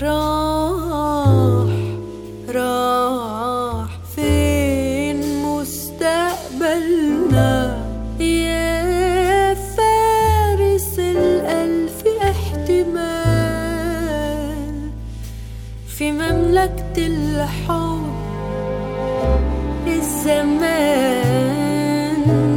راح راح فين مستقبلنا يا فارس الألف احتمال في مملكة الحب الزمان